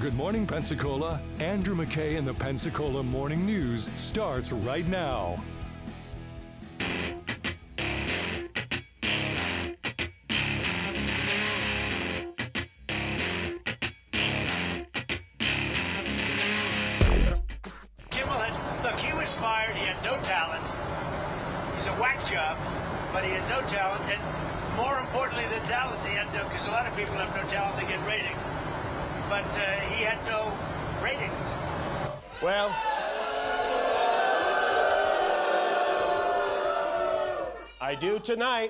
Good Morning Pensacola, Andrew McKay and the Pensacola Morning News starts right now. He was fired. He had no talent. He's a whack job, but he had no talent. And more importantly than talent, he had no, because a lot of people have no talent, they get ratings. But he had no ratings. Well, I do tonight.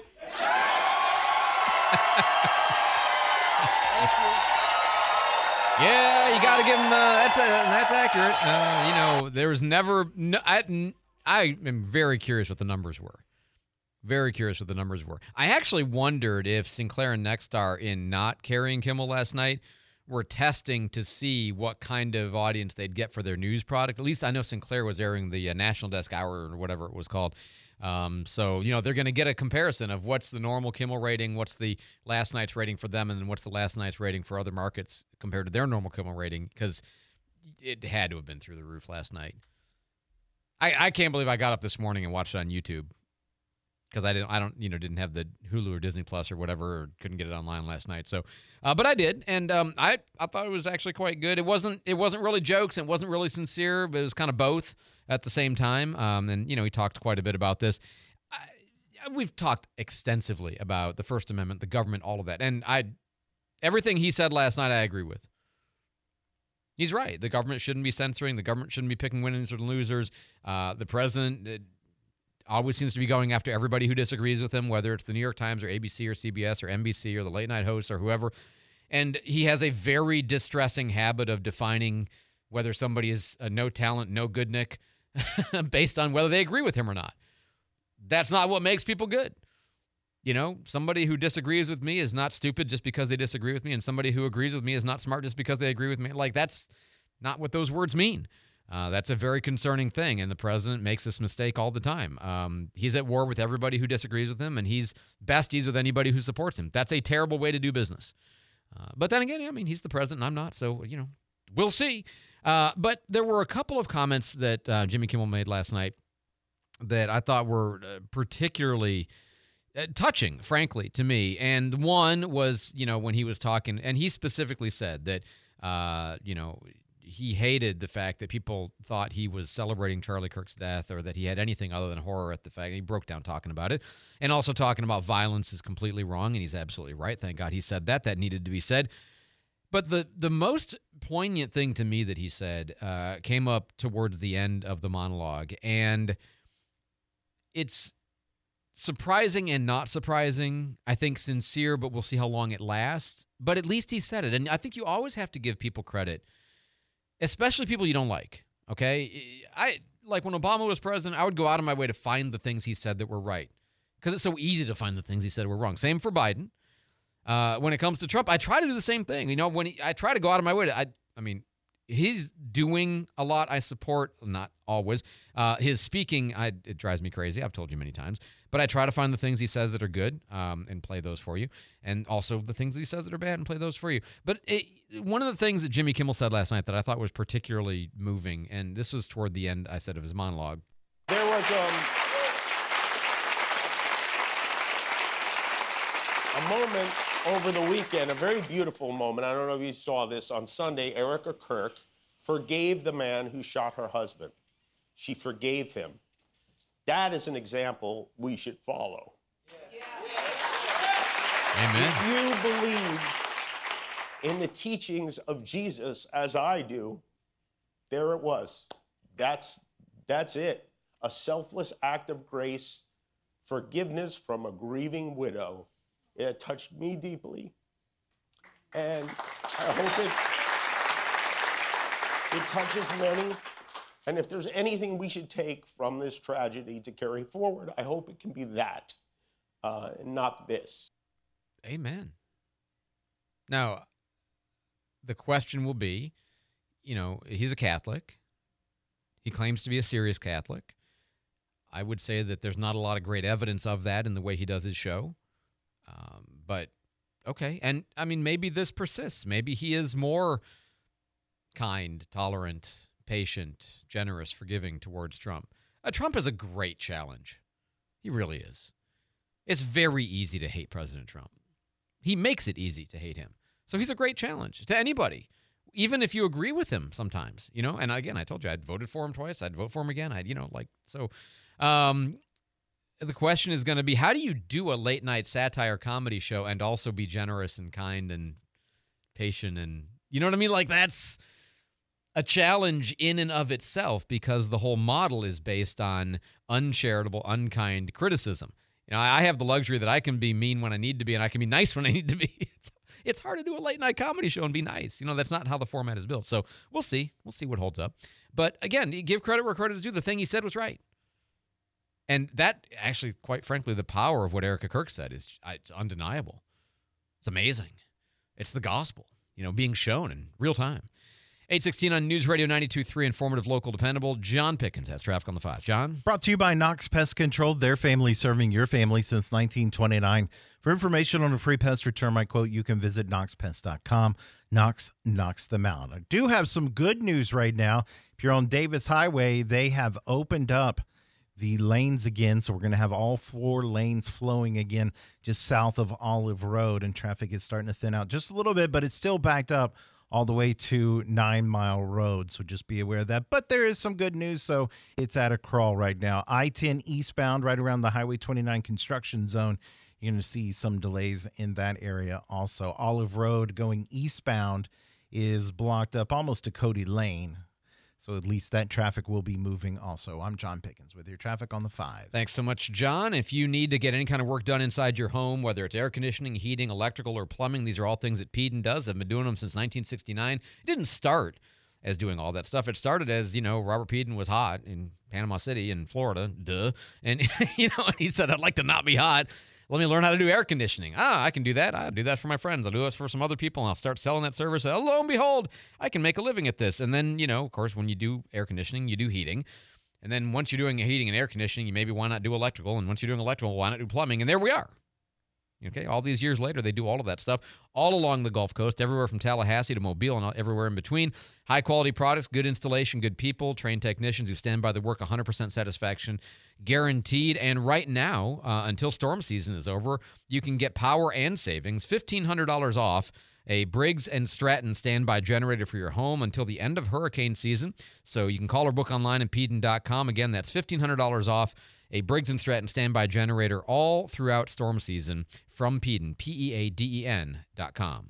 Yeah, you got to give him. That's accurate. There was never. No, I am very curious what the numbers were. Very curious what the numbers were. I actually wondered if Sinclair and Nexstar, in not carrying Kimmel last night, were testing to see what kind of audience they'd get for their news product. At least I know Sinclair was airing the National Desk Hour or whatever it was called. So they're going to get a comparison of what's the normal Kimmel rating, what's the last night's rating for them, and then what's the last night's rating for other markets compared to their normal Kimmel rating, because it had to have been through the roof last night. I can't believe I got up this morning and watched it on YouTube, because I didn't have the Hulu or Disney Plus or whatever, or couldn't get it online last night. So, but I did, and I thought it was actually quite good. It wasn't really jokes, and it wasn't really sincere, but it was kind of both at the same time. And he talked quite a bit about this. We've talked extensively about the First Amendment, the government, all of that, and everything he said last night I agree with. He's right. The government shouldn't be censoring. The government shouldn't be picking winners or losers. The president always seems to be going after everybody who disagrees with him, whether it's the New York Times or ABC or CBS or NBC or the late night hosts or whoever. And he has a very distressing habit of defining whether somebody is a no talent, no good Nick based on whether they agree with him or not. That's not what makes people good. Somebody who disagrees with me is not stupid just because they disagree with me, and somebody who agrees with me is not smart just because they agree with me. Like, that's not what those words mean. That's a very concerning thing, and the president makes this mistake all the time. He's at war with everybody who disagrees with him, and he's besties with anybody who supports him. That's a terrible way to do business. But then again, he's the president, and I'm not, so, we'll see. But there were a couple of comments that Jimmy Kimmel made last night that I thought were particularly touching, frankly, to me. And one was, when he was talking, and he specifically said that, he hated the fact that people thought he was celebrating Charlie Kirk's death, or that he had anything other than horror at the fact. He broke down talking about it, and also talking about violence is completely wrong, and he's absolutely right. Thank God he said that. That needed to be said. But the most poignant thing to me that he said came up towards the end of the monologue, and it's surprising and not surprising. I think sincere, but we'll see how long it lasts. But at least he said it, and I think you always have to give people credit, especially people you don't like, okay? Like when Obama was president, I would go out of my way to find the things he said that were right, because it's so easy to find the things he said were wrong. Same for Biden. When it comes to Trump, I try to do the same thing. I try to go out of my way to, he's doing a lot. I support, not always. His speaking, it drives me crazy. I've told you many times. But I try to find the things he says that are good and play those for you. And also the things that he says that are bad and play those for you. But one of the things that Jimmy Kimmel said last night that I thought was particularly moving, and this was toward the end, I said, of his monologue. There was a moment over the weekend, a very beautiful moment. I don't know if you saw this. On Sunday, Erica Kirk forgave the man who shot her husband. She forgave him. That is an example we should follow. Amen. If you believe in the teachings of Jesus, as I do, there it was. That's it. A selfless act of grace, forgiveness from a grieving widow. It touched me deeply, and I hope it touches many. And if there's anything we should take from this tragedy to carry forward, I hope it can be that, not this. Amen. Now, the question will be, he's a Catholic. He claims to be a serious Catholic. I would say that there's not a lot of great evidence of that in the way he does his show. But okay. And maybe this persists. Maybe he is more kind, tolerant, patient, generous, forgiving towards Trump. Trump is a great challenge. He really is. It's very easy to hate President Trump. He makes it easy to hate him. So he's a great challenge to anybody, even if you agree with him sometimes, And again, I told you I'd voted for him twice. I'd vote for him again. The question is going to be, how do you do a late night satire comedy show and also be generous and kind and patient? And you know what I mean? Like, that's a challenge in and of itself, because the whole model is based on uncharitable, unkind criticism. I have the luxury that I can be mean when I need to be, and I can be nice when I need to be. It's hard to do a late night comedy show and be nice. That's not how the format is built. So we'll see. We'll see what holds up. But again, you give credit where credit is due. The thing he said was right. And that actually, quite frankly, the power of what Erica Kirk said it's undeniable. It's amazing. It's the gospel, being shown in real time. 8:16 on News Radio 92.3, informative, local, dependable. John Pickens has traffic on the 5. John? Brought to you by Knox Pest Control, their family serving your family since 1929. For information on a free pest or termite quote, you can visit knoxpest.com. Knox knocks them out. I do have some good news right now. If you're on Davis Highway, they have opened up the lanes again, so we're going to have all 4 lanes flowing again just south of Olive Road, and traffic is starting to thin out just a little bit, but it's still backed up all the way to 9 Mile Road, so just be aware of that. But there is some good news, so it's at a crawl right now. I-10 eastbound, right around the Highway 29 construction zone, you're going to see some delays in that area also. Olive Road going eastbound is blocked up almost to Cody Lane, so at least that traffic will be moving also. I'm John Pickens with your traffic on the 5. Thanks so much, John. If you need to get any kind of work done inside your home, whether it's air conditioning, heating, electrical, or plumbing, these are all things that Peden does. I've been doing them since 1969. It didn't start as doing all that stuff. It started as, Robert Peden was hot in Panama City in Florida, duh. And, he said, I'd like to not be hot. Let me learn how to do air conditioning. I can do that. I'll do that for my friends. I'll do it for some other people, and I'll start selling that service. And lo and behold, I can make a living at this. And then, of course, when you do air conditioning, you do heating. And then once you're doing heating and air conditioning, you maybe why not do electrical? And once you're doing electrical, why not do plumbing? And there we are. Okay, all these years later, they do all of that stuff all along the Gulf Coast, everywhere from Tallahassee to Mobile and everywhere in between. High-quality products, good installation, good people, trained technicians who stand by the work, 100% satisfaction guaranteed. And right now, until storm season is over, you can get power and savings, $1,500 off a Briggs & Stratton standby generator for your home until the end of hurricane season. So you can call or book online at Peden.com. Again, that's $1,500 off a Briggs & Stratton standby generator all throughout storm season from Peden, Peaden.com.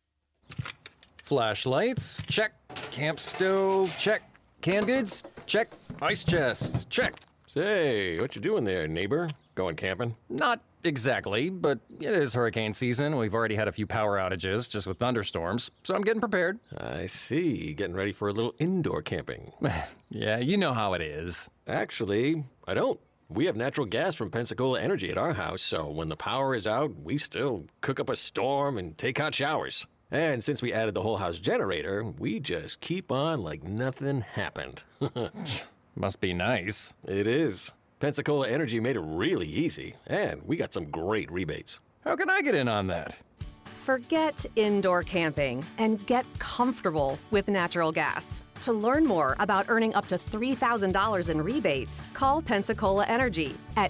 Flashlights, check. Camp stove, check. Canned goods, check. Ice chest, check. Say, what you doing there, neighbor? Going camping? Not exactly, but it is hurricane season. We've already had a few power outages just with thunderstorms, so I'm getting prepared. I see. Getting ready for a little indoor camping. Yeah, you know how it is. Actually, I don't. We have natural gas from Pensacola Energy at our house, so when the power is out, we still cook up a storm and take hot showers. And since we added the whole house generator, we just keep on like nothing happened. Must be nice. It is. Pensacola Energy made it really easy, and we got some great rebates. How can I get in on that? Forget indoor camping and get comfortable with natural gas. To learn more about earning up to $3,000 in rebates, call Pensacola Energy at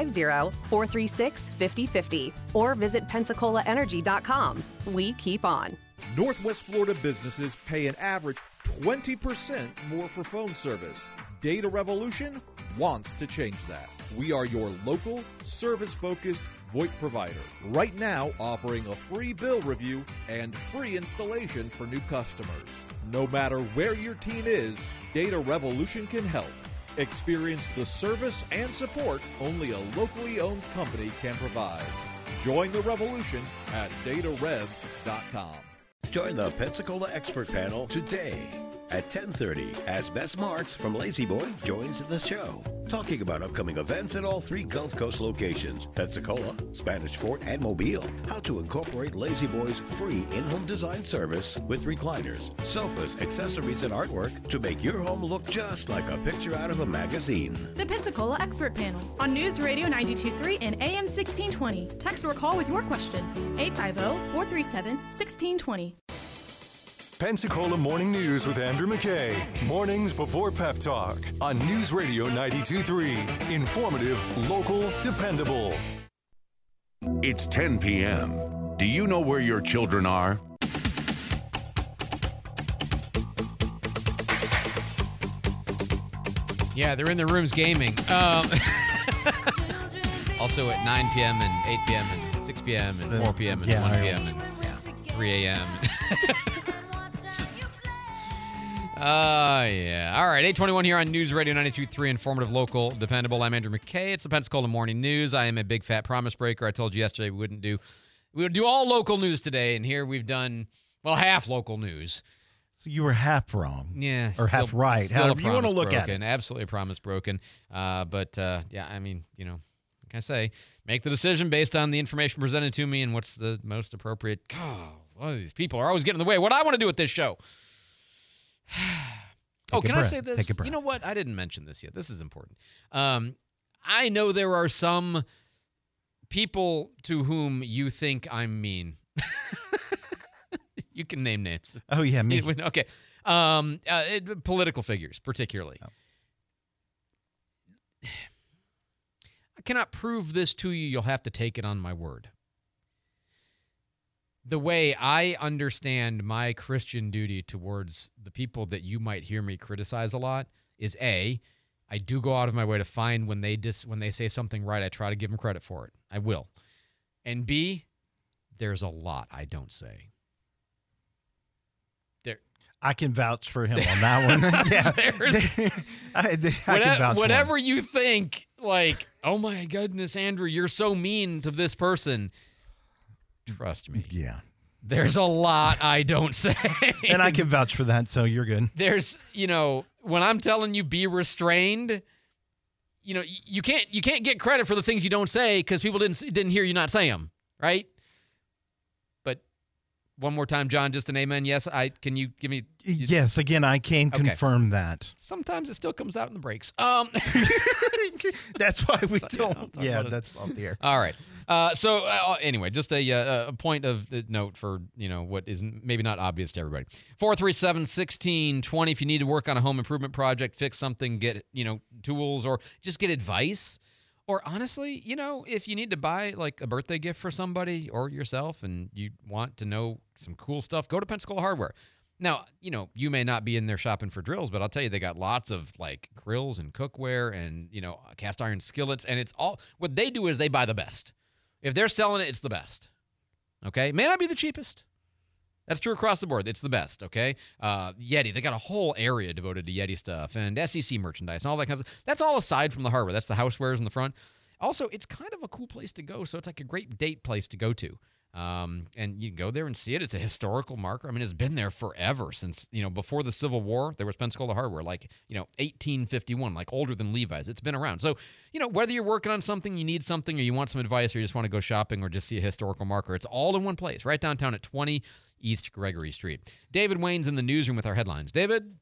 850-436-5050 or visit PensacolaEnergy.com. We keep on. Northwest Florida businesses pay an average 20% more for phone service. Data Revolution wants to change that. We are your local, service-focused VoIP provider. Right now, offering a free bill review and free installation for new customers. No matter where your team is, Data Revolution can help. Experience the service and support only a locally owned company can provide. Join the revolution at datarevs.com. Join the Pensacola Expert Panel today at 10:30 as Bess Marks from Lazy Boy joins the show, talking about upcoming events at all 3 Gulf Coast locations, Pensacola, Spanish Fort, and Mobile. How to incorporate Lazy Boy's free in-home design service with recliners, sofas, accessories, and artwork to make your home look just like a picture out of a magazine. The Pensacola Expert Panel on News Radio 92.3 and AM 1620. Text or call with your questions. 850-437-1620. Pensacola Morning News with Andrew McKay. Mornings before Pep Talk on News Radio 92.3. Informative, local, dependable. It's 10 p.m. Do you know where your children are? Yeah, they're in their rooms gaming. Also at 9 p.m. and 8 p.m. and 6 p.m. and 4 p.m. and 1 p.m. and 3 a.m. Yeah. All right, 8:21 here on News Radio 92.3, informative, local, dependable. I'm Andrew McKay. It's the Pensacola Morning News. I am a big fat promise breaker. I told you yesterday we would do all local news today, and here we've done, well, half local news. So you were half wrong. Yeah. Or half right. However you want to look at it. Absolutely a promise broken. Yeah, I mean, you know, like I say, make the decision based on the information presented to me and what's the most appropriate. Oh, these people are always getting in the way. What I want to do with this show. Can I say this? Take a breath. You know what? I didn't mention this yet. This is important. I know there are some people to whom you think I'm mean. You can name names. Oh, yeah, me. Okay. Political figures, particularly. Oh. I cannot prove this to you. You'll have to take it on my word. The way I understand my Christian duty towards the people that you might hear me criticize a lot is A, I do go out of my way to find when they say something right, I try to give them credit for it. I will. And B, there's a lot I don't say. I can vouch for him on that one. Yeah. I can vouch whatever you think, like, oh my goodness, Andrew, you're so mean to this person. Trust me. Yeah. There's a lot I don't say. And I can vouch for that, so you're good. There's, when I'm telling you be restrained, you can't get credit for the things you don't say because people didn't hear you not say them, right? But one more time, John, just an amen. Yes, can you give me? Yes, again, I can confirm that. Sometimes it still comes out in the breaks. That's why we don't. Yeah, that's off the air. All right. Anyway, just a point of note for, what is maybe not obvious to everybody. 437-1620. If you need to work on a home improvement project, fix something, get, tools, or just get advice. Or honestly, if you need to buy like a birthday gift for somebody or yourself and you want to know some cool stuff, go to Pensacola Hardware. Now, you may not be in there shopping for drills, but I'll tell you, they got lots of like grills and cookware and, cast iron skillets. And it's all, what they do is they buy the best. If they're selling it, it's the best. Okay? May not be the cheapest. That's true across the board. It's the best, okay? Yeti, they got a whole area devoted to Yeti stuff and SEC merchandise and all that kind of stuff. That's all aside from the hardware. That's the housewares in the front. Also, it's kind of a cool place to go, so it's like a great date place to go to. And you can go there and see it. It's a historical marker. I mean, it's been there forever since, before the Civil War, there was Pensacola Hardware, like, 1851, like older than Levi's. It's been around. So, whether you're working on something, you need something, or you want some advice, or you just want to go shopping or just see a historical marker, it's all in one place, right downtown at 20 East Gregory Street. David Wayne's in the newsroom with our headlines. David?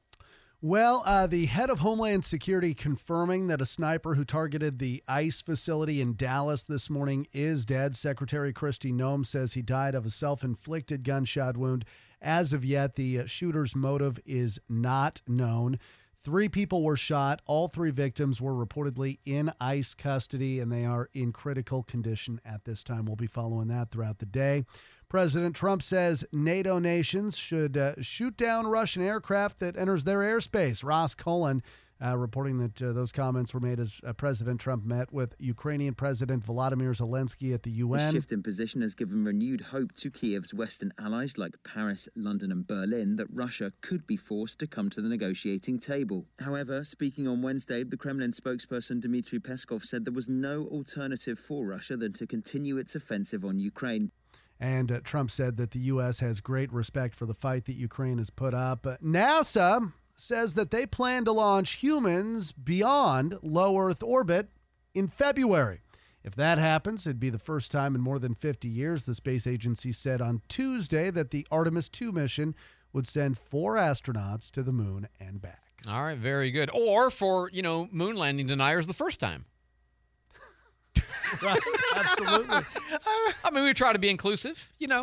Well, the head of Homeland Security confirming that a sniper who targeted the ICE facility in Dallas this morning is dead. Secretary Kristi Noem says he died of a self-inflicted gunshot wound. As of yet, the shooter's motive is not known. 3 people were shot. All 3 victims were reportedly in ICE custody, and they are in critical condition at this time. We'll be following that throughout the day. President Trump says NATO nations should shoot down Russian aircraft that enters their airspace. Ross Cullen reporting that those comments were made as President Trump met with Ukrainian President Volodymyr Zelensky at the UN. The shift in position has given renewed hope to Kiev's Western allies like Paris, London and Berlin that Russia could be forced to come to the negotiating table. However, speaking on Wednesday, the Kremlin spokesperson Dmitry Peskov said there was no alternative for Russia than to continue its offensive on Ukraine. And Trump said that the U.S. has great respect for the fight that Ukraine has put up. NASA says that they plan to launch humans beyond low Earth orbit in February. If that happens, it'd be the first time in more than 50 years. The space agency said on Tuesday that the Artemis 2 mission would send 4 astronauts to the moon and back. All right, very good. Or for, moon landing deniers the first time. Right, absolutely. I mean, we try to be inclusive,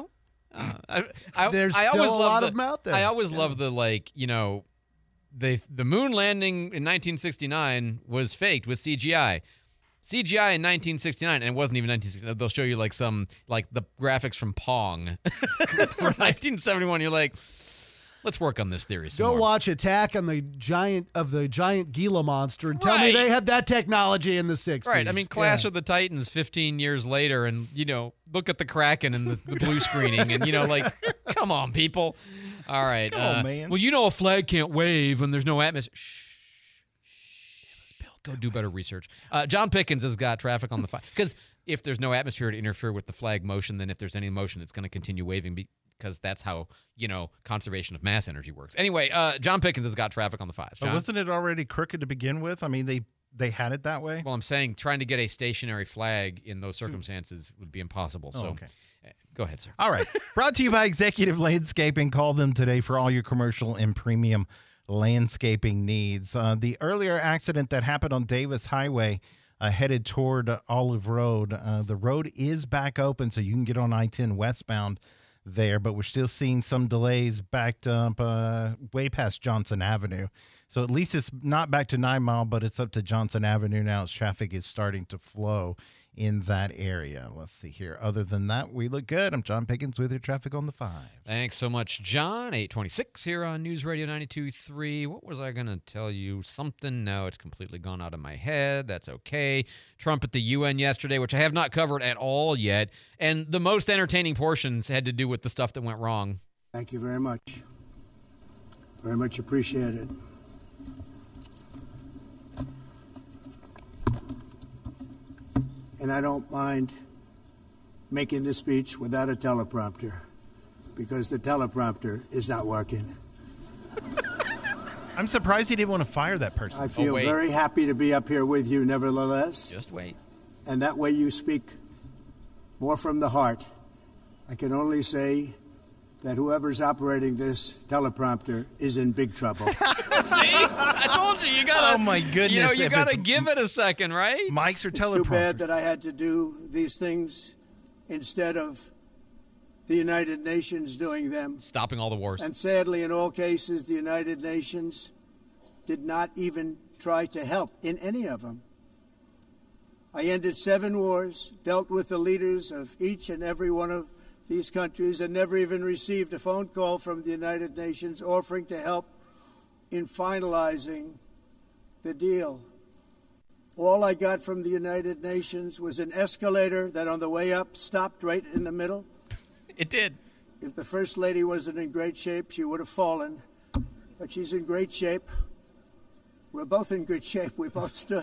There's I still always a love lot the, of them out there. I always love the, like, you know, the moon landing in 1969 was faked with CGI. CGI in 1969, and it wasn't even 1969. They'll show you like the graphics from Pong from 1971. You're like, let's work on this theory some Go more. watch Attack on the Giant Gila monster and tell me they had that technology in the 60s. Right. I mean, Clash of the Titans 15 years later, and, you know, look at the Kraken and the blue screening, and, you know, like, come on, people. All right. Come on, man. Well, you know a flag can't wave when there's no atmosphere. Shh. Go do better research. John Pickens has got traffic on the fire. Because if there's no atmosphere to interfere with the flag motion, then if there's any motion, it's going to continue waving because that's how, you know, conservation of mass energy works. Anyway, John Pickens has got traffic on the fives. But wasn't it already crooked to begin with? I mean, they had it that way? Well, I'm saying trying to get a stationary flag in those circumstances would be impossible. So okay. Go ahead, sir. All right. Brought to you by Executive Landscaping. Call them today for all your commercial and premium landscaping needs. The earlier accident that happened on Davis Highway headed toward Olive Road, the road is back open, so you can get on I-10 westbound there, but we're still seeing some delays backed up way past Johnson Avenue. So at least it's not back to 9 Mile, but it's up to Johnson Avenue now as traffic is starting to flow in that area. Let's see here. Other than that, we look good. I'm John Pickens with your traffic on the 5. Thanks so much, John. 826 here on News Radio 92.3. What was I going to tell you? Something? No, it's completely gone out of my head. That's okay. Trump at the UN yesterday, which I have not covered at all yet. And the most entertaining portions had to do with the stuff that went wrong. Thank you very much. Very much appreciated. And I don't mind making this speech without a teleprompter, because the teleprompter is not working. I'm surprised he didn't want to fire that person. I feel very happy to be up here with you, nevertheless. Just wait. And that way you speak more from the heart. I can only say that whoever's operating this teleprompter is in big trouble. See? I told you, you gotta. Oh my goodness! You know, you if gotta it's give it a second, right? Mics or It's teleprompters. too bad that I had to do these things instead of the United Nations doing them. Stopping all the wars. And sadly, in all cases, the United Nations did not even try to help in any of them. I ended 7 wars, dealt with the leaders of each and every one of these countries, and never even received a phone call from the United Nations offering to help in finalizing the deal. All I got from the United Nations was an escalator that on the way up stopped right in the middle. It did. If the First Lady wasn't in great shape, she would have fallen. But she's in great shape. We're both in good shape. We both stood.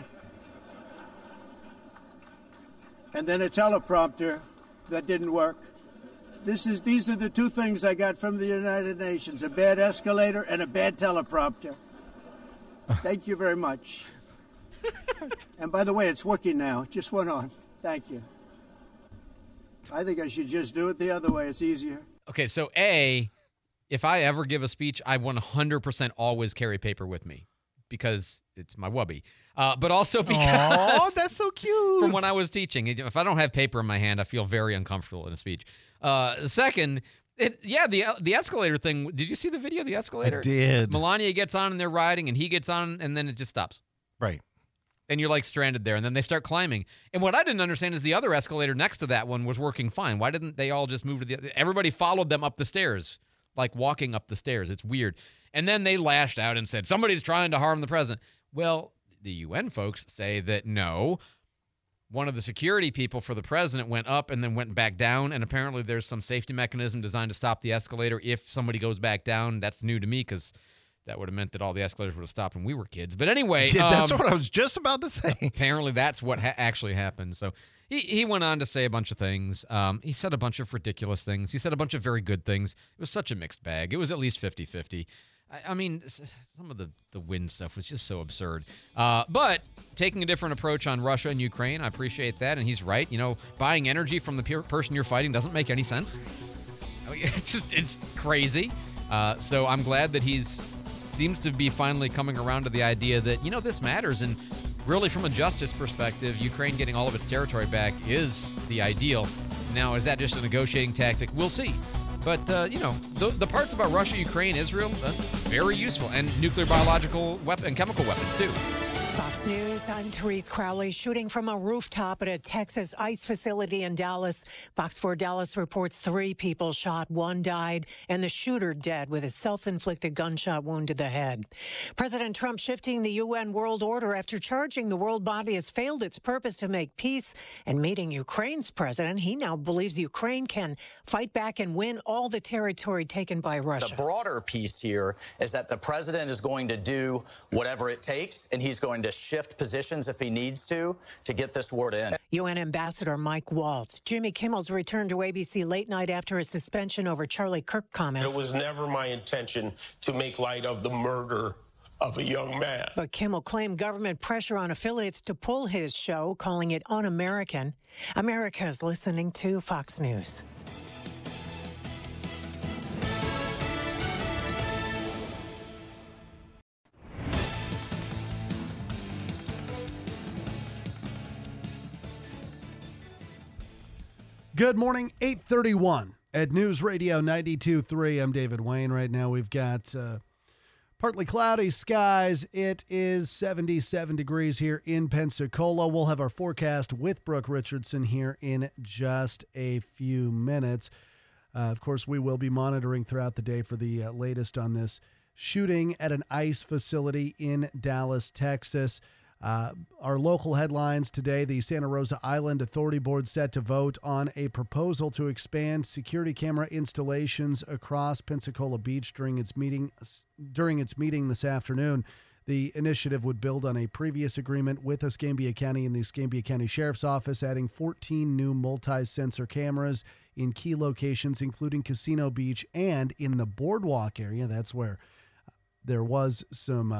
And then a teleprompter that didn't work. These are the 2 things I got from the United Nations, a bad escalator and a bad teleprompter. Thank you very much. And by the way, it's working now. It just went on. Thank you. I think I should just do it the other way. It's easier. Okay, so A, if I ever give a speech, I 100% always carry paper with me because it's my wubby. But also because... Oh, that's so cute. From when I was teaching. If I don't have paper in my hand, I feel very uncomfortable in a speech. Second, the escalator thing. Did you see the video of the escalator? I did. Melania gets on and they're riding, and he gets on, and then it just stops. Right. And you're like stranded there, and then they start climbing. And what I didn't understand is the other escalator next to that one was working fine. Why didn't they all just move to the... Everybody followed them up the stairs, like walking up the stairs. It's weird. And then they lashed out and said, somebody's trying to harm the president. Well, the UN folks say that no, one of the security people for the president went up and then went back down, and apparently there's some safety mechanism designed to stop the escalator if somebody goes back down. That's new to me because that would have meant that all the escalators would have stopped when we were kids. But anyway. Yeah, that's what I was just about to say. Apparently that's what actually happened. So he went on to say a bunch of things. He said a bunch of ridiculous things. He said a bunch of very good things. It was such a mixed bag. It was at least 50-50. I mean, some of the wind stuff was just so absurd. But taking a different approach on Russia and Ukraine, I appreciate that. And he's right. You know, buying energy from the person you're fighting doesn't make any sense. I mean, it's crazy. So I'm glad that seems to be finally coming around to the idea that, you know, this matters. And really, from a justice perspective, Ukraine getting all of its territory back is the ideal. Now, is that just a negotiating tactic? We'll see. But, the parts about Russia, Ukraine, Israel, very useful. And nuclear, biological, and chemical weapons, too. Fox News, I'm Therese Crowley, shooting from a rooftop at a Texas ICE facility in Dallas. Fox 4 Dallas reports 3 people shot, 1 died, and the shooter dead with a self-inflicted gunshot wound to the head. President Trump shifting the UN world order after charging the world body has failed its purpose to make peace. And meeting Ukraine's president, he now believes Ukraine can fight back and win all the territory taken by Russia. The broader piece here is that the president is going to do whatever it takes, and he's going to shift positions if he needs to get this war to end. UN Ambassador Mike Waltz. Jimmy Kimmel's returned to ABC late night after a suspension over Charlie Kirk comments. It was never my intention to make light of the murder of a young man. But Kimmel claimed government pressure on affiliates to pull his show, calling it un-American. America's listening to Fox News. Good morning, 8:31 at News Radio 92.3. I'm David Wayne. Right now we've got partly cloudy skies. It is 77 degrees here in Pensacola. We'll have our forecast with Brooke Richardson here in just a few minutes. Of course, we will be monitoring throughout the day for the latest on this shooting at an ICE facility in Dallas, Texas. Our local headlines today: the Santa Rosa Island Authority Board set to vote on a proposal to expand security camera installations across Pensacola Beach during its meeting this afternoon. The initiative would build on a previous agreement with Escambia County and the Escambia County Sheriff's Office, adding 14 new multi-sensor cameras in key locations, including Casino Beach and in the Boardwalk area. That's where there was some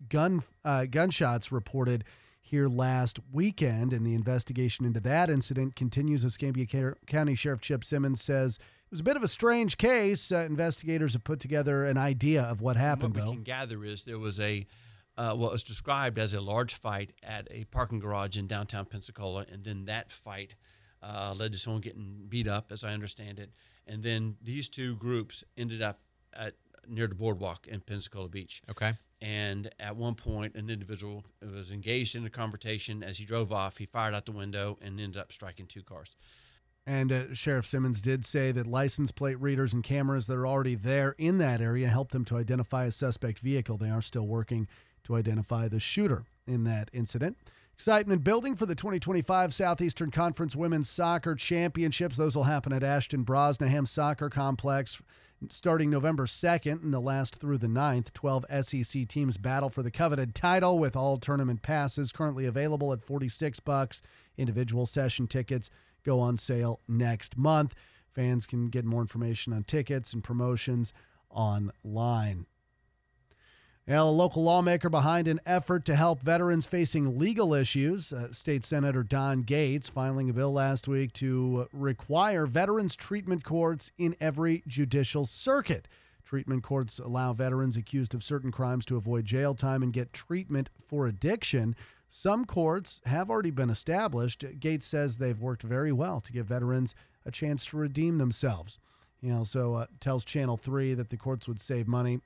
gunshots reported here last weekend, and the investigation into that incident continues. Escambia County Sheriff Chip Simmons says it was a bit of a strange case. Investigators have put together an idea of what happened, what we can gather is there was what was described as a large fight at a parking garage in downtown Pensacola, and then that fight led to someone getting beat up, as I understand it, and then these two groups ended up near the Boardwalk in Pensacola Beach. Okay. And at one point, an individual was engaged in a confrontation. As he drove off, he fired out the window and ended up striking 2 cars. And Sheriff Simmons did say that license plate readers and cameras that are already there in that area helped them to identify a suspect vehicle. They are still working to identify the shooter in that incident. Excitement building for the 2025 Southeastern Conference Women's Soccer Championships. Those will happen at Ashton Brosnahan Soccer Complex starting November 2nd and they'll last through the 9th. 12 SEC teams battle for the coveted title with all tournament passes currently available at $46. Individual session tickets go on sale next month. Fans can get more information on tickets and promotions online. Well, a local lawmaker behind an effort to help veterans facing legal issues. State Senator Don Gates filing a bill last week to require veterans treatment courts in every judicial circuit. Treatment courts allow veterans accused of certain crimes to avoid jail time and get treatment for addiction. Some courts have already been established. Gates says they've worked very well to give veterans a chance to redeem themselves. He also tells Channel 3 that the courts would save money,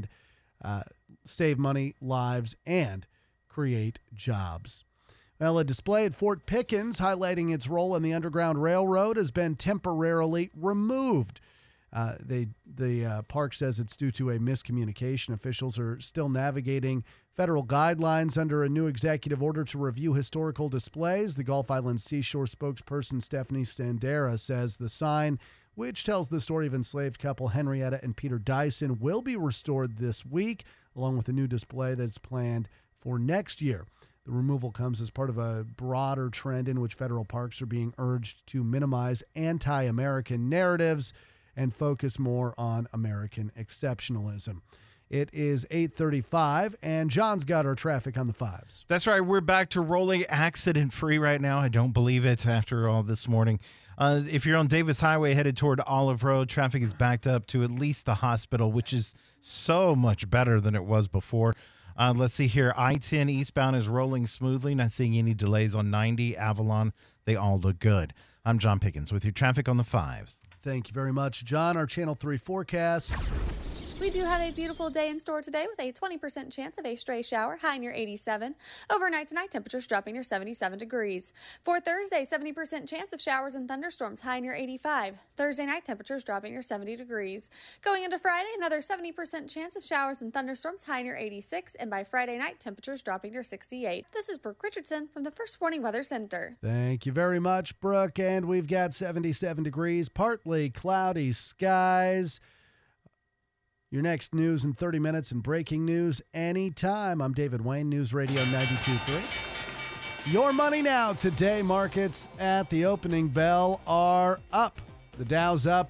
lives, and create jobs. Well, a display at Fort Pickens highlighting its role in the Underground Railroad has been temporarily removed. The park says it's due to a miscommunication. Officials are still navigating federal guidelines under a new executive order to review historical displays. The Gulf Island Seashore spokesperson Stephanie Sandera says the sign, which tells the story of enslaved couple Henrietta and Peter Dyson, will be restored this week, along with a new display that's planned for next year. The removal comes as part of a broader trend in which federal parks are being urged to minimize anti-American narratives and focus more on American exceptionalism. It is 8:35, and John's got our traffic on the 5s. That's right. We're back to rolling accident-free right now. I don't believe it after all this morning. If you're on Davis Highway headed toward Olive Road, traffic is backed up to at least the hospital, which is so much better than it was before. Let's see here. I-10 eastbound is rolling smoothly. Not seeing any delays on 90, Avalon. They all look good. I'm John Pickens with your traffic on the 5s. Thank you very much, John. Our Channel 3 forecast. We do have a beautiful day in store today with a 20% chance of a stray shower, high near 87. Overnight tonight, temperatures dropping near 77 degrees. For Thursday, 70% chance of showers and thunderstorms, high near 85. Thursday night, temperatures dropping near 70 degrees. Going into Friday, another 70% chance of showers and thunderstorms, high near 86. And by Friday night, temperatures dropping near 68. This is Brooke Richardson from the First Warning Weather Center. Thank you very much, Brooke. And we've got 77 degrees, partly cloudy skies. Your next news in 30 minutes and breaking news anytime. I'm David Wayne, News Radio 92.3. Your money now. Today, markets at the opening bell are up. The Dow's up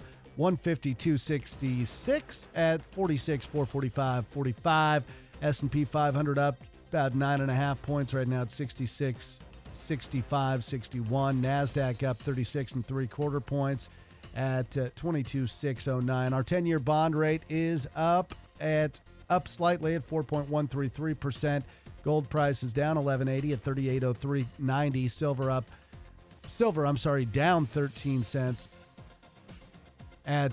152.66 at 46,445.45. S&P 500 up about 9.5 points right now at 66.65.61. NASDAQ up 36 3/4 points at 22,609. Our 10-year bond rate is up slightly at 4.133%. Gold price is down $11.80 at $38.0390. Silver down 13 cents at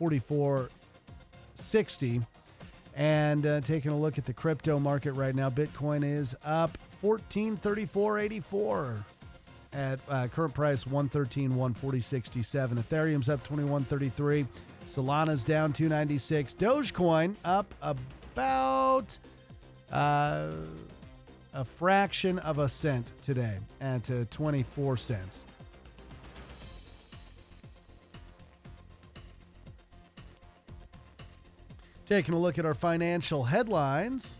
$44.60. And taking a look at the crypto market right now, Bitcoin is up 1434.84. At current price, 113.140.67. Ethereum's up 21.33. Solana's down 2.96. Dogecoin up about a fraction of a cent today at 24 cents. Taking a look at our financial headlines.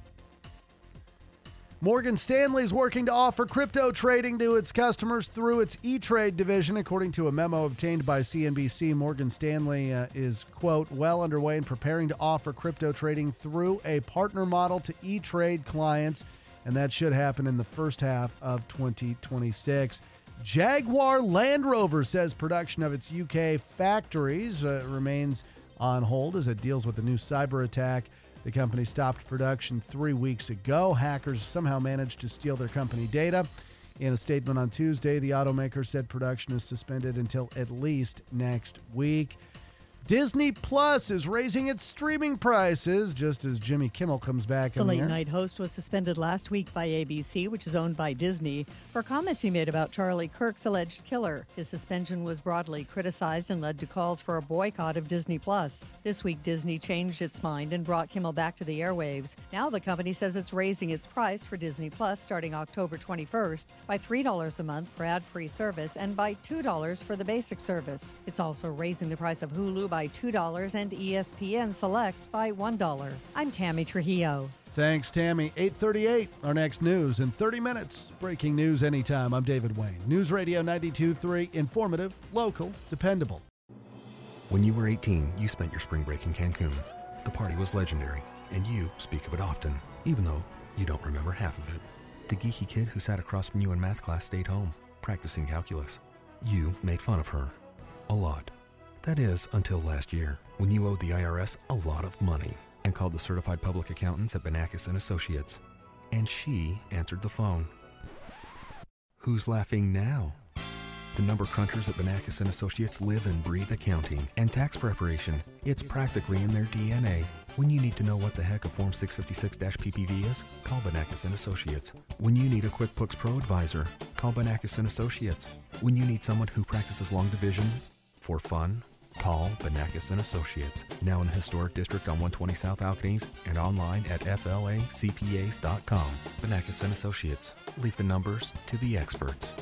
Morgan Stanley is working to offer crypto trading to its customers through its E-Trade division. According to a memo obtained by CNBC, Morgan Stanley is, quote, well underway in preparing to offer crypto trading through a partner model to E-Trade clients, and that should happen in the first half of 2026. Jaguar Land Rover says production of its UK factories remains on hold as it deals with a new cyber attack. The company stopped production 3 weeks ago. Hackers somehow managed to steal their company data. In a statement on Tuesday, the automaker said production is suspended until at least next week. Disney Plus is raising its streaming prices just as Jimmy Kimmel comes back. The late-night host was suspended last week by ABC, which is owned by Disney, for comments he made about Charlie Kirk's alleged killer. His suspension was broadly criticized and led to calls for a boycott of Disney Plus. This week, Disney changed its mind and brought Kimmel back to the airwaves. Now the company says it's raising its price for Disney Plus starting October 21st by $3 a month for ad-free service and by $2 for the basic service. It's also raising the price of Hulu by $2 and ESPN Select by $1. I'm Tammy Trujillo. Thanks, Tammy. 8:38. Our next news in 30 minutes. Breaking news anytime. I'm David Wayne. News Radio 92.3. Informative, local, dependable. When you were 18, you spent your spring break in Cancun. The party was legendary, and you speak of it often, even though you don't remember half of it. The geeky kid who sat across from you in math class stayed home, practicing calculus. You made fun of her. A lot. That is, until last year, when you owed the IRS a lot of money and called the certified public accountants at Banakis & Associates. And she answered the phone. Who's laughing now? The number crunchers at Banakis & Associates live and breathe accounting and tax preparation. It's practically in their DNA. When you need to know what the heck a Form 656-PPV is, call Banakis & Associates. When you need a QuickBooks Pro advisor, call Banakis & Associates. When you need someone who practices long division for fun, call Banakis & Associates. Now in the historic district on 120 South Alcanese and online at flacpas.com. Banakis & Associates. Leave the numbers to the experts.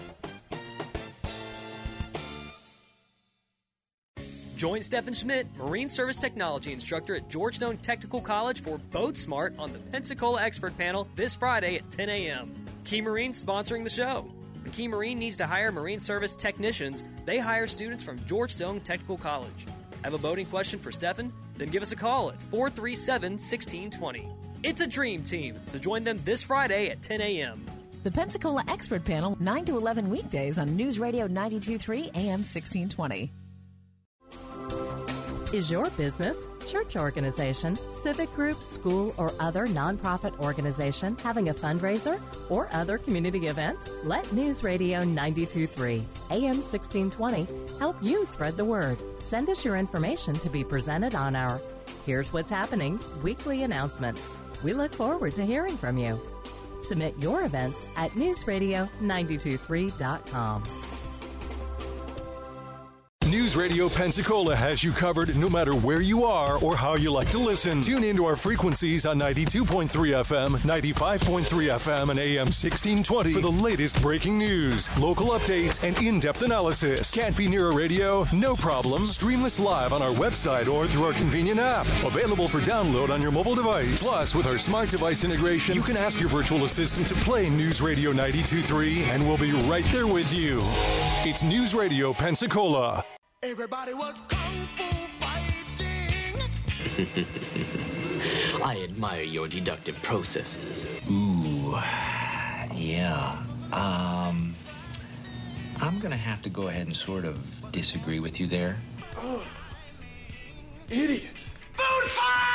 Join Stephen Schmidt, Marine Service Technology Instructor at Georgetown Technical College for Boat Smart on the Pensacola Expert Panel this Friday at 10 a.m. Key Marine's sponsoring the show. When Key Marine needs to hire Marine Service technicians, they hire students from Georgetown Technical College. Have a boating question for Stephen? Then give us a call at 437-1620. It's a dream team, so join them this Friday at 10 a.m. The Pensacola Expert Panel, 9 to 11 weekdays on News Radio 92.3 AM 1620. Is your business, church organization, civic group, school, or other nonprofit organization having a fundraiser or other community event? Let News Radio 92.3 AM 1620 help you spread the word. Send us your information to be presented on our Here's What's Happening weekly announcements. We look forward to hearing from you. Submit your events at newsradio923.com. News Radio Pensacola has you covered no matter where you are or how you like to listen. Tune into our frequencies on 92.3 FM, 95.3 FM, and AM 1620 for the latest breaking news, local updates, and in-depth analysis. Can't be near a radio? No problem. Stream us live on our website or through our convenient app. Available for download on your mobile device. Plus, with our smart device integration, you can ask your virtual assistant to play News Radio 92.3, and we'll be right there with you. It's News Radio Pensacola. Everybody was kung fu fighting. I admire your deductive processes. Ooh, yeah. I'm gonna have to go ahead and sort of disagree with you there. Oh, idiot. Food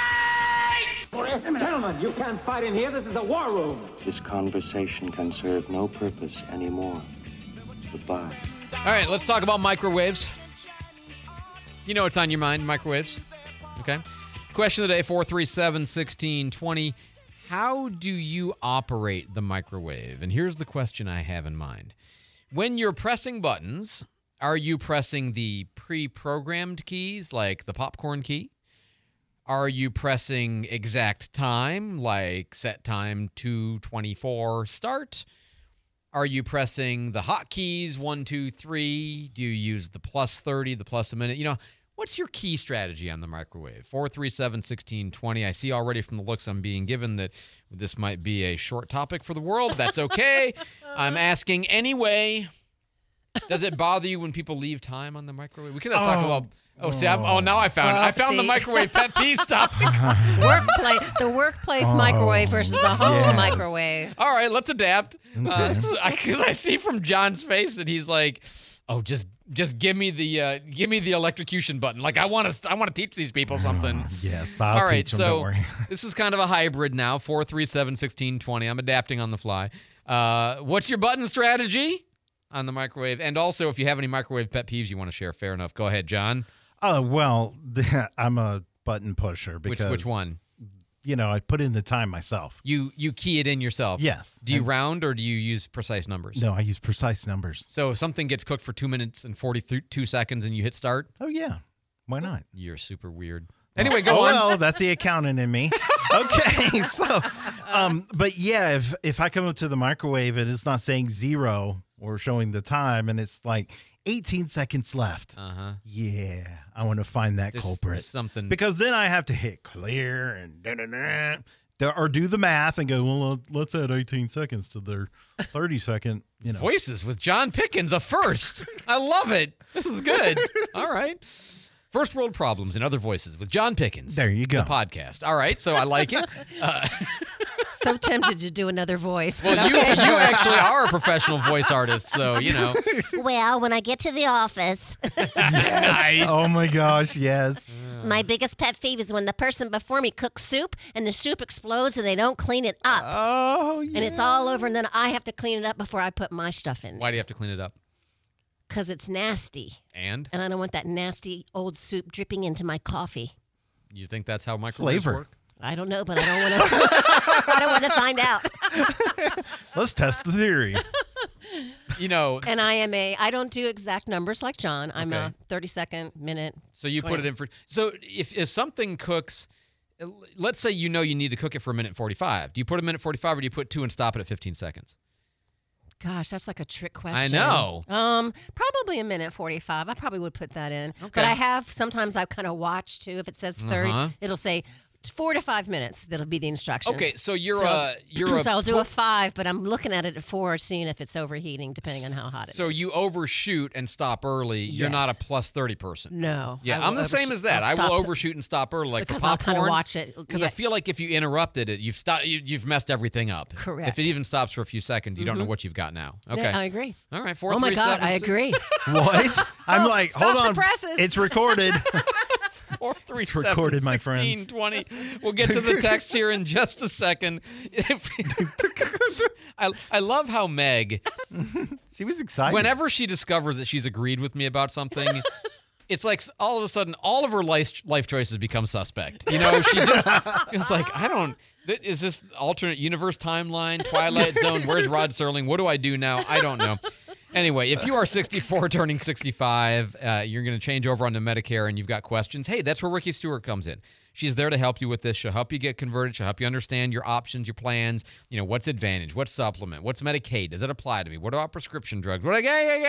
fight! Gentlemen, you can't fight in here. This is the war room. This conversation can serve no purpose anymore. Goodbye. All right, let's talk about microwaves. You know what's on your mind, microwaves. Okay. Question of the day, 437-1620. How do you operate the microwave? And here's the question I have in mind. When you're pressing buttons, are you pressing the pre-programmed keys, like the popcorn key? Are you pressing exact time, like set time 2:24 start? Are you pressing the hotkeys 1, 2, 3? Do you use the plus 30, the plus a minute? You know, what's your key strategy on the microwave? 437-1620. I see already from the looks I'm being given that this might be a short topic for the world. That's okay. I'm asking anyway. Does it bother you when people leave time on the microwave? We could talk about. Now I found the microwave pet peeve stuff. The workplace microwave versus the home microwave. All right, let's adapt. Okay. Because I see from John's face that he's like, "Oh, just give me the electrocution button. Like I want to teach these people something." Yes, I'll teach them, don't worry. This is kind of a hybrid now. 437-1620. I'm adapting on the fly. What's your button strategy on the microwave? And also, if you have any microwave pet peeves you want to share, fair enough. Go ahead, John. Well, I'm a button pusher because which one? You know, I put in the time myself. You key it in yourself. Yes. Do you round or do you use precise numbers? No, I use precise numbers. So if something gets cooked for 2 minutes and 42 seconds and you hit start? Oh yeah. Why not? You're super weird. Anyway, go on. Well, that's the accountant in me. Okay, so, but yeah, if I come up to the microwave and it's not saying 0 or showing the time and it's like 18 seconds left. Yeah, I want to find that culprit. There's something. Because then I have to hit clear and or do the math and go, well, let's add 18 seconds to their 30-second, Voices with John Pickens, a first. I love it. This is good. All right. First World Problems and Other Voices with John Pickens. There you go. The podcast. All right, so I like it. So tempted to do another voice. Well, you actually are a professional voice artist, so, Well, when I get to the office. Yes. Nice. Oh, my gosh, yes. My biggest pet peeve is when the person before me cooks soup and the soup explodes and they don't clean it up. Oh, yeah. And it's all over, and then I have to clean it up before I put my stuff in. Why do you have to clean it up? Because it's nasty. And I don't want that nasty old soup dripping into my coffee. You think that's how microwaves work? I don't know, but I don't want to. I don't want to find out. Let's test the theory. And I don't do exact numbers like John. I'm a 30-second, minute. So you 20. put it in for. So if something cooks, let's say you need to cook it for a minute 45. Do you put a minute 45 or do you put 2 and stop it at 15 seconds? Gosh, that's like a trick question. I know. Probably a minute 45. I probably would put that in. Okay. But sometimes I kind of watch too. If it says 30, it'll say 4 to 5 minutes. That'll be the instructions. Okay, so so I'll do a 5, but I'm looking at it at 4, seeing if it's overheating, depending on how hot it is. So you overshoot and stop early. Yes. You're not a plus 30 person. No. Yeah, I'm the same as that. I will overshoot and stop early, like because the popcorn. I'll kind of watch it. Because I feel like if you interrupted it, you've messed everything up. Correct. If it even stops for a few seconds, you don't know what you've got now. Okay. Yeah, I agree. All right, 4, oh my God, I agree. What? I'm like, stop hold on. the presses. It's recorded. It's recorded, my friends. 437-1620. We'll get to the text here in just a second. I love how Meg, she was excited. Whenever she discovers that she's agreed with me about something, it's like all of a sudden all of her life choices become suspect. You know, she just like, is this alternate universe timeline, Twilight Zone? Where's Rod Serling? What do I do now? I don't know. Anyway, if you are 64 turning 65, you're going to change over onto Medicare and you've got questions, hey, that's where Ricky Stewart comes in. She's there to help you with this. She'll help you get converted. She'll help you understand your options, your plans. You know, what's Advantage? What's Supplement? What's Medicaid? Does it apply to me? What about prescription drugs? What?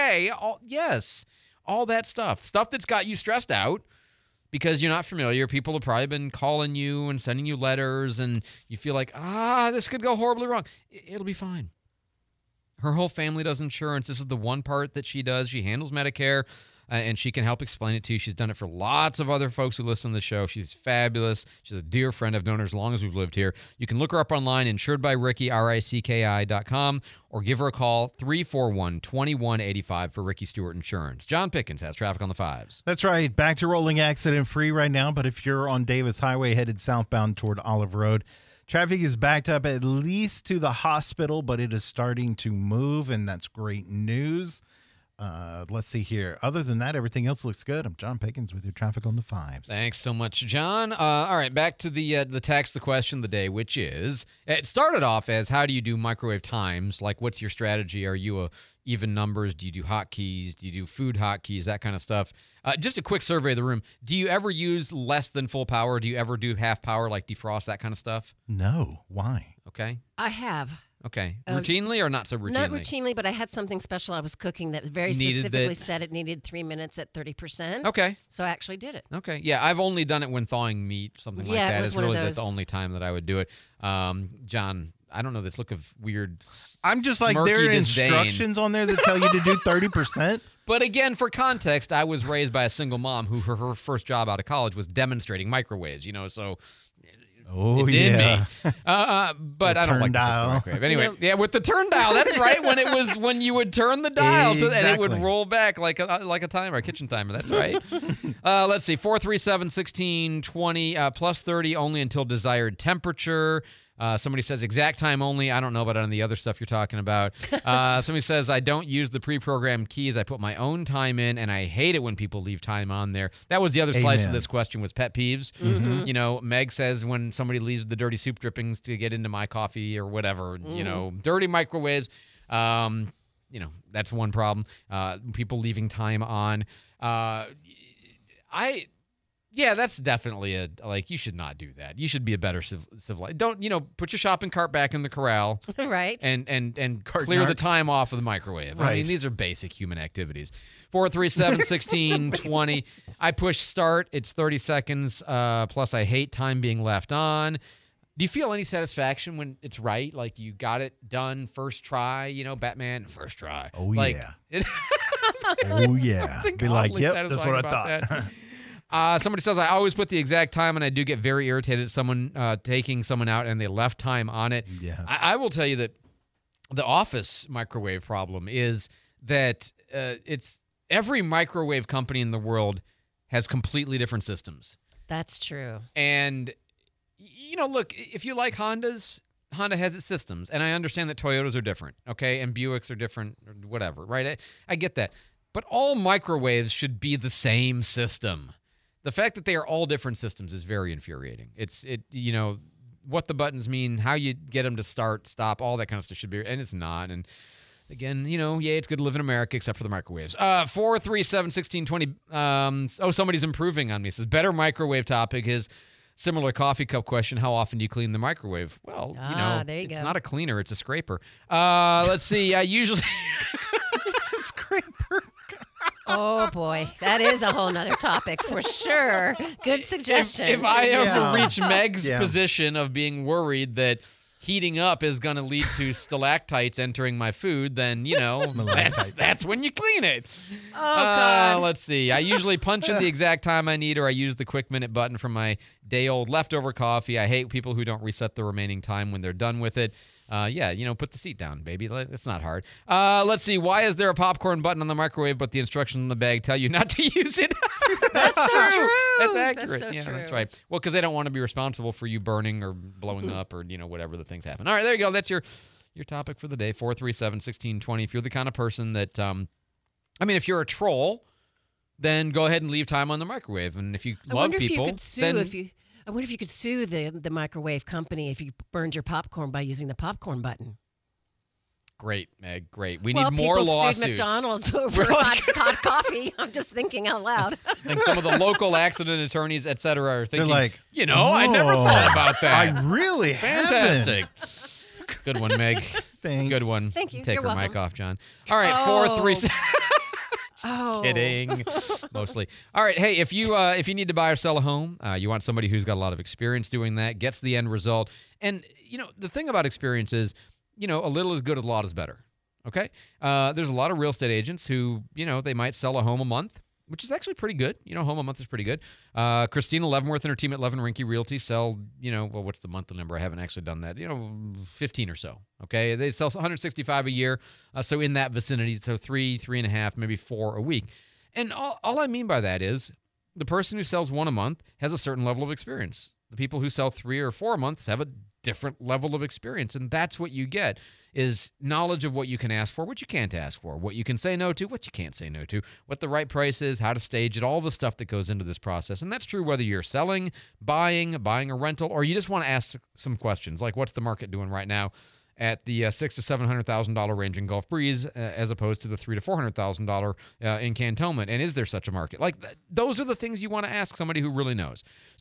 Yes, all that stuff. Stuff that's got you stressed out because you're not familiar. People have probably been calling you and sending you letters, and you feel like, this could go horribly wrong. It'll be fine. Her whole family does insurance. This is the one part that she does. She handles Medicare, and she can help explain it to you. She's done it for lots of other folks who listen to the show. She's fabulous. She's a dear friend. I've known her as long as we've lived here. You can look her up online, insuredbyricky, RICKI.com, or give her a call, 341-2185 for Ricky Stewart Insurance. John Pickens has traffic on the 5s. That's right. Back to rolling accident-free right now, but if you're on Davis Highway headed southbound toward Olive Road, traffic is backed up at least to the hospital, but it is starting to move, and that's great news. Let's see here. Other than that, everything else looks good. I'm John Pickens with your traffic on the 5s. Thanks so much, John. All right, back to the text, the question of the day, which is, it started off as, how do you do microwave times? Like, what's your strategy? Are you even numbers? Do you do hotkeys? Do you do food hotkeys? That kind of stuff. Just a quick survey of the room. Do you ever use less than full power? Do you ever do half power, like defrost, that kind of stuff? No. Why? Okay. I have. Okay. Routinely or not so routinely? Not routinely, but I had something special I was cooking that very specifically said it needed 3 minutes at 30%. Okay. So I actually did it. Okay. Yeah, I've only done it when thawing meat, something like that. It's really the only time that I would do it. John, I don't know this look of weird I'm just like, there are instructions on there that tell you to do 30%. But again, for context, I was raised by a single mom who her first job out of college was demonstrating microwaves, so it's in me. But I don't like the microwave. Anyway, with the turn dial, that's right. When you would turn the dial and it would roll back like a timer, a kitchen timer. That's right. Let's see, 437-1620, plus 30 only until desired temperature. Somebody says exact time only. I don't know about any of the other stuff you're talking about. Somebody says, I don't use the pre-programmed keys. I put my own time in, and I hate it when people leave time on there. That was the other slice of this question, was pet peeves. Mm-hmm. Meg says when somebody leaves the dirty soup drippings to get into my coffee or whatever, dirty microwaves. That's one problem. People leaving time on. Yeah, that's definitely you should not do that. You should be a better civilized. Don't, put your shopping cart back in the corral. Right. And clear the time off of the microwave. Right. I mean, these are basic human activities. 437-1620. I push start. It's 30 seconds. Plus, I hate time being left on. Do you feel any satisfaction when it's right? Like you got it done first try, Batman, first try. Oh, yeah. Oh, yeah. Be like, yep, that's what I thought. Somebody says, I always put the exact time, and I do get very irritated at someone taking someone out and they left time on it. Yes. I will tell you that the office microwave problem is that it's every microwave company in the world has completely different systems. That's true. And, look, if you like Hondas, Honda has its systems, and I understand that Toyotas are different, okay, and Buicks are different, or whatever, right? I get that. But all microwaves should be the same system. The fact that they are all different systems is very infuriating. What the buttons mean, how you get them to start, stop, all that kind of stuff should be, and it's not. And again, it's good to live in America except for the microwaves. 437-1620. Somebody's improving on me. It says, better microwave topic is similar coffee cup question. How often do you clean the microwave? Well, there you it's go. not a cleaner, it's a scraper. Let's see. I usually it's a scraper. Oh, boy. That is a whole nother topic for sure. Good suggestion. If I ever reach Meg's position of being worried that heating up is going to lead to stalactites entering my food, then, that's when you clean it. Oh, God. Let's see. I usually punch in the exact time I need, or I use the quick minute button from my day-old leftover coffee. I hate people who don't reset the remaining time when they're done with it. Put the seat down, baby. It's not hard. Let's see. Why is there a popcorn button on the microwave, but the instructions on the bag tell you not to use it? That's true. That's accurate. That's so true. That's right. Well, because they don't want to be responsible for you burning or blowing up or, whatever the things happen. All right, there you go. That's your topic for the day, 437-1620. If you're the kind of person that, if you're a troll, then go ahead and leave time on the microwave. And if you love people, I wonder if you could sue the microwave company if you burned your popcorn by using the popcorn button. Great, Meg. Great. We need more lawsuits. Sued McDonald's over hot coffee. I'm just thinking out loud. I think some of the local accident attorneys, et cetera, are thinking, they're like, I never thought about that. I really Fantastic. Good one, Meg. Thanks. Good one. Thank you. Take You're her welcome. mic off, John. All right, 437. Kidding. Mostly. All right. Hey, if you need to buy or sell a home, you want somebody who's got a lot of experience doing that, gets the end result. And, the thing about experience is, a little is good, a lot is better. Okay? There's a lot of real estate agents who, they might sell a home a month, which is actually pretty good. Home a month is pretty good. Christina Leavenworth and her team at Levin Rinke Realty sell, what's the monthly number? I haven't actually done that. 15 or so. Okay. They sell 165 a year. So in that vicinity, so 3.5, maybe 4 a week. And all I mean by that is the person who sells 1 a month has a certain level of experience. The people who sell 3 or 4 a month have a different level of experience. And that's what you get is knowledge of what you can ask for, what you can't ask for, what you can say no to, what you can't say no to, what the right price is, how to stage it, all the stuff that goes into this process. And that's true whether you're selling, buying a rental, or you just want to ask some questions like what's the market doing right now at the $600,000 to $700,000 range in Gulf Breeze as opposed to the $300,000 to $400,000 in Cantonment. And is there such a market? Those are the things you want to ask somebody who really knows.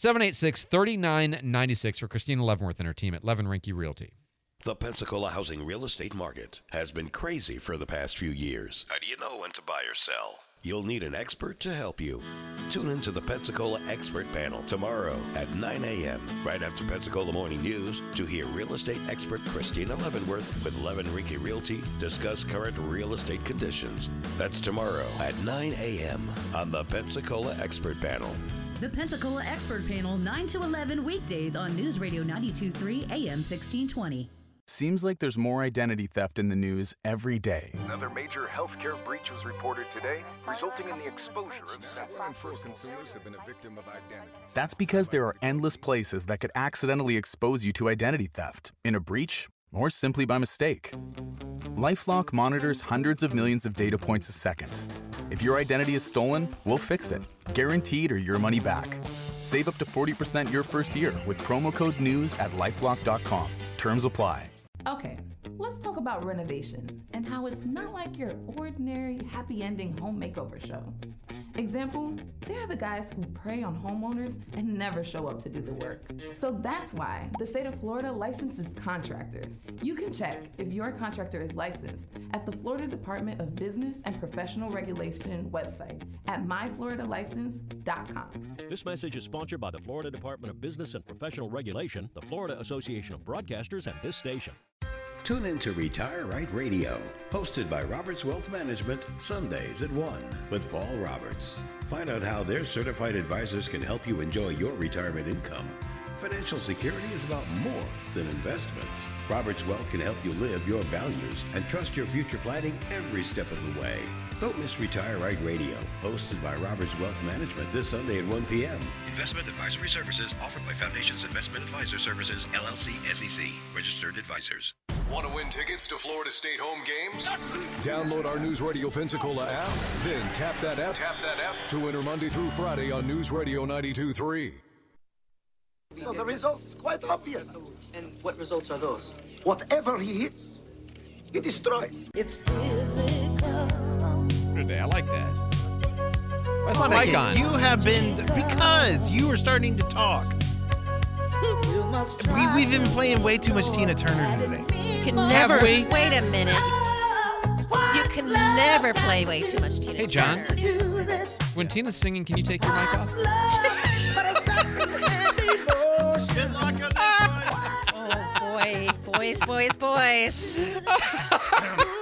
786-3996 for Christina Leavenworth and her team at Levin Rinke Realty. The Pensacola housing real estate market has been crazy for the past few years. How do you know when to buy or sell? You'll need an expert to help you. Tune into the Pensacola Expert Panel tomorrow at 9 a.m. right after Pensacola Morning News to hear real estate expert Christina Leavenworth with Levin Rinke Realty discuss current real estate conditions. That's tomorrow at 9 a.m. on the Pensacola Expert Panel. The Pensacola Expert Panel, 9 to 11 weekdays on News Radio 92.3 AM 1620. Seems like there's more identity theft in the news every day. Another major healthcare breach was reported today, resulting in the exposure of 7.4 consumers have been a victim of identity. That's because there are endless places that could accidentally expose you to identity theft, in a breach, or simply by mistake. LifeLock monitors hundreds of millions of data points a second. If your identity is stolen, we'll fix it, guaranteed or your money back. Save up to 40% your first year with promo code NEWS at LifeLock.com. Terms apply. Okay, let's talk about renovation and how it's not like your ordinary happy ending home makeover show. Example, they're the guys who prey on homeowners and never show up to do the work. So that's why the state of Florida licenses contractors. You can check if your contractor is licensed at the Florida Department of Business and Professional Regulation website at myfloridalicense.com. This message is sponsored by the Florida Department of Business and Professional Regulation, the Florida Association of Broadcasters, and this station. Tune in to Retire Right Radio, hosted by Roberts Wealth Management, Sundays at 1 with Paul Roberts. Find out how their certified advisors can help you enjoy your retirement income. Financial security is about more than investments. Roberts Wealth can help you live your values and trust your future planning every step of the way. Don't miss Retire Right Radio, hosted by Roberts Wealth Management this Sunday at 1 p.m. Investment advisory services offered by Foundations Investment Advisor Services, LLC, SEC. Registered advisors. Want to win tickets to Florida State home games? Download our News Radio Pensacola app, then tap that app to enter Monday through Friday on News Radio 92.3. So the result's quite obvious. And what results are those? Whatever he hits, he destroys. It's physical. Good day. I like that. Where's my mic on? You have been, because you were starting to talk. We've been playing way too much Tina Turner today. You can never, wait a minute. You can never play way too much Tina Turner. Hey, John. When Tina's singing, can you take your mic off? Boys.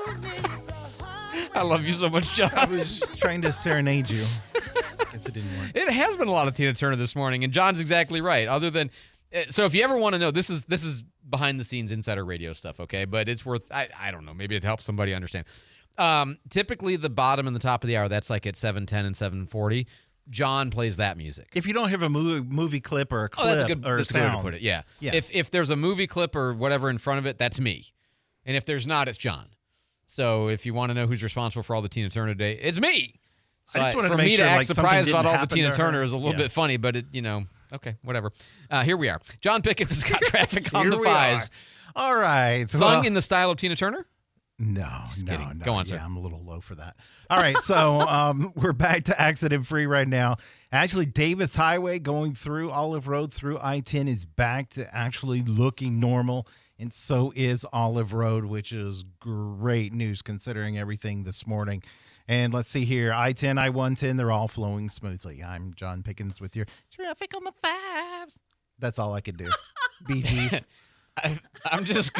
I love you so much, John. I was just trying to serenade you. Guess it didn't work. It has been a lot of Tina Turner this morning, and John's exactly right. Other than, so if you ever want to know, this is behind the scenes insider radio stuff, okay? But it's worth, I don't know, maybe it helps somebody understand. Typically the bottom and the top of the hour, that's like at 7:10 and 7:40. John plays that music. If you don't have a movie clip or a clip that's a good way sound, to put it. Yeah. If there's a movie clip or whatever in front of it, that's me. And if there's not, it's John. So if you want to know who's responsible for all the Tina Turner today, it's me. So for me to act surprised about all the Tina Turner is a little bit funny, but okay, whatever. Here we are. John Pickens has got traffic on the fives. All right. Sung in the style of Tina Turner? No. Go on, sir. Yeah, I'm a little low for that. All right, so we're back to accident-free right now. Actually, Davis Highway going through Olive Road through I-10 is back to actually looking normal, and so is Olive Road, which is great news considering everything this morning. And let's see here, I-10, I-110, they're all flowing smoothly. I'm John Pickens with your traffic on the fives. That's all I could do. Bee Gees. I'm just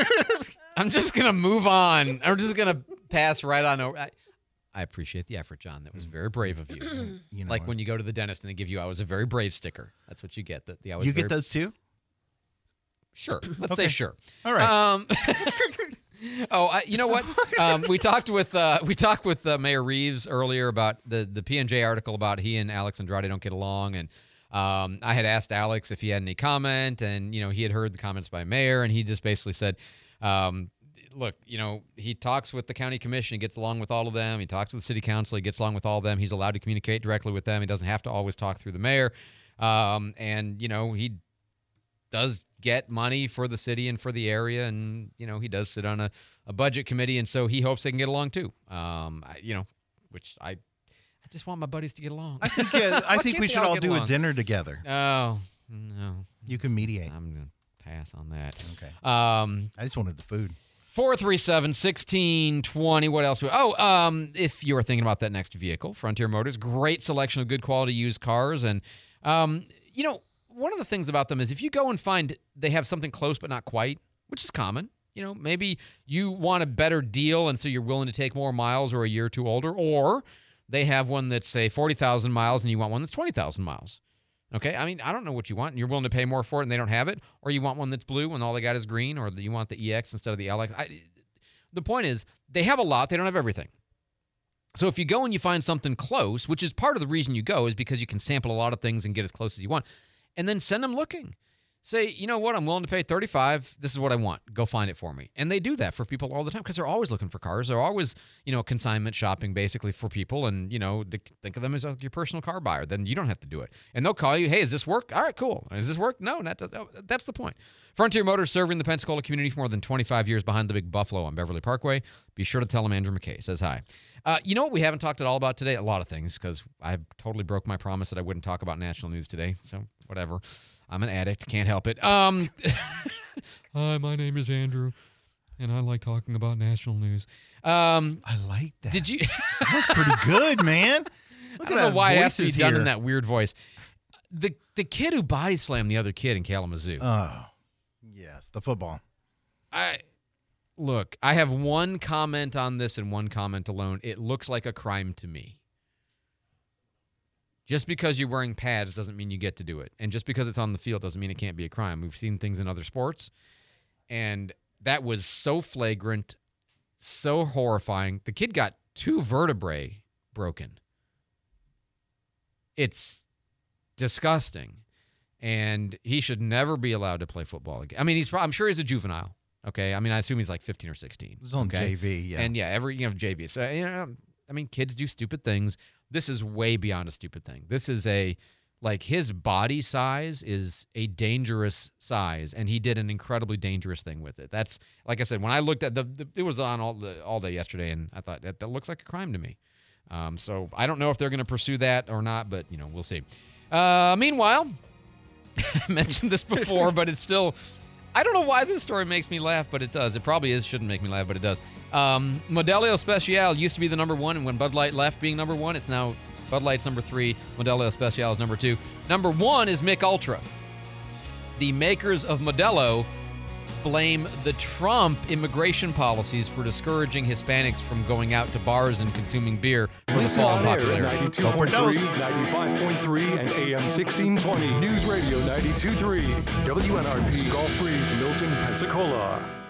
gonna move on. I'm just gonna pass right on over. I appreciate the effort, John. That was very brave of you. Like when you go to the dentist and they give you "I was a very brave" sticker. That's what you get. You get those too? Sure. Let's say sure. All right. You know what? We talked with Mayor Reeves earlier about the PNJ article about he and Alex Andrade don't get along, and I had asked Alex if he had any comment, and he had heard the comments by Mayor, and he just basically said, look, he talks with the county commission, he gets along with all of them. He talks with the city council, he gets along with all of them. He's allowed to communicate directly with them. He doesn't have to always talk through the mayor, and he does get money for the city and for the area, and he does sit on a budget committee, and so he hopes they can get along too. Which I just want my buddies to get along. I think we should all do a dinner together. Oh no, you can mediate. I'm gonna pass on that. Okay. I just wanted the food. 437-1620. What else? If you were thinking about that next vehicle, Frontier Motors, great selection of good quality used cars, and one of the things about them is if you go and find they have something close but not quite, which is common. Maybe you want a better deal and so you're willing to take more miles or a year or two older, or they have one that's, say, 40,000 miles and you want one that's 20,000 miles. Okay? I mean, I don't know what you want, and you're willing to pay more for it and they don't have it, or you want one that's blue and all they got is green, or you want the EX instead of the LX. The point is they have a lot. They don't have everything. So if you go and you find something close, which is part of the reason you go is because you can sample a lot of things and get as close as you want, and then send them looking. Say, you know what, I'm willing to pay $35. This is what I want. Go find it for me. And they do that for people all the time because they're always looking for cars. They're always, consignment shopping basically for people. And, they think of them as your personal car buyer. Then you don't have to do it. And they'll call you, hey, does this work? All right, cool. Does this work? No, that's the point. Frontier Motors, serving the Pensacola community for more than 25 years behind the Big Buffalo on Beverly Parkway. Be sure to tell them Andrew McKay says hi. You know what we haven't talked at all about today? A lot of things, because I totally broke my promise that I wouldn't talk about national news today. So whatever. I'm an addict. Can't help it. Hi, my name is Andrew, and I like talking about national news. I like that. Did you? That was pretty good, man. I don't know why it has to be done in that weird voice. The kid who body slammed the other kid in Kalamazoo. Oh, yes, the football. I have one comment on this and one comment alone. It looks like a crime to me. Just because you're wearing pads doesn't mean you get to do it. And just because it's on the field doesn't mean it can't be a crime. We've seen things in other sports, and that was so flagrant, so horrifying. The kid got 2 vertebrae broken. It's disgusting, and he should never be allowed to play football again. I mean, I'm sure he's a juvenile. Okay, I mean, I assume he's like 15 or 16. He's on okay? JV, yeah. And JV. So I mean, kids do stupid things. This is way beyond a stupid thing. This is his body size is a dangerous size, and he did an incredibly dangerous thing with it. That's, like I said, when I looked at it was on all day yesterday, and I thought that looks like a crime to me. So I don't know if they're going to pursue that or not, but we'll see. Meanwhile, I mentioned this before, but it's still. I don't know why this story makes me laugh, but it does. It probably shouldn't make me laugh, but it does. Modelo Especial used to be the number 1, and when Bud Light left being number 1, it's now Bud Light's number 3. Modelo Especial is number 2. Number 1 is Mich Ultra. The makers of Modelo blame the Trump immigration policies for discouraging Hispanics from going out to bars and consuming beer for the fall on air popularity. at 92.3, 95.3, and AM 1620. News Radio 92.3. WNRP Gulf Breeze, Milton, Pensacola.